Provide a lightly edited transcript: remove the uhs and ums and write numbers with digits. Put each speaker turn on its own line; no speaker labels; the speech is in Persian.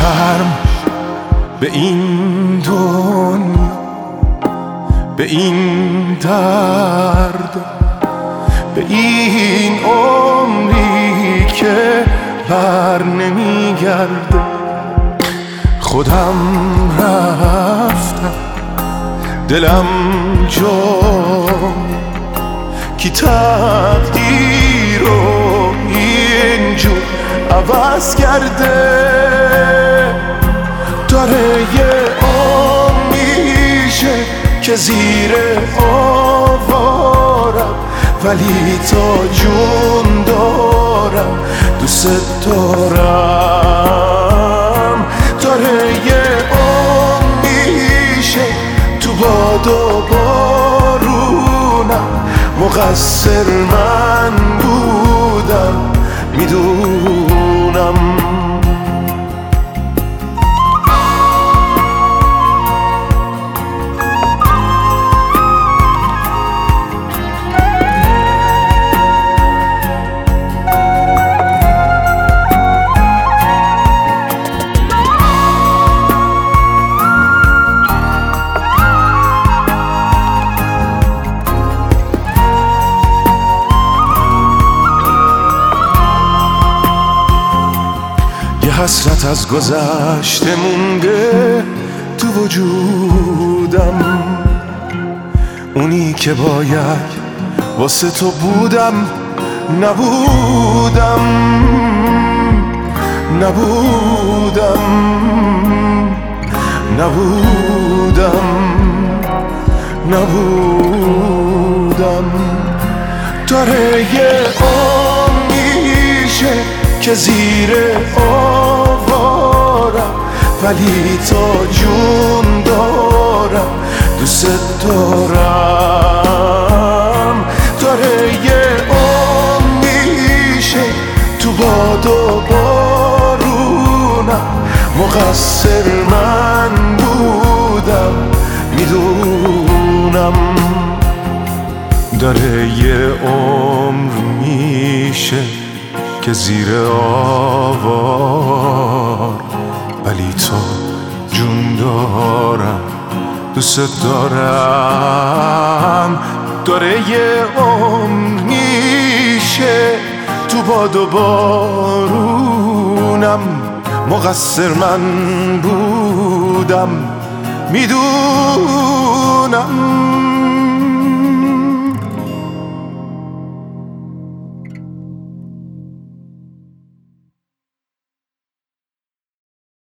شرم به این دنیا، به این درد، به این عمری که بر نمیگرده. خودم رفتم دلم جای کی تقدیر رو اینجور عوض کرده. داره یه میشه که زیر آوارم، ولی تا جون دارم دوست دارم. داره یه میشه تو باد و بارونم، مقصر من بودم میدونم. حسرت از گذشته مونده تو وجودم، اونی که باید واسه تو بودم نبودم، نبودم، نبودم، نبودم. داره یه میشه که زیر آوارم، ولی تا جون دارم دوست دارم. داره یه میشه تو باد و بارونم، مقصر من بودم میدونم. داره یه عمر میشه که زیر آوار، ولی تو جون دارم دوست دارم. داره یه عمر میشه تو باد و بارونم، مقصر من بودم میدونم.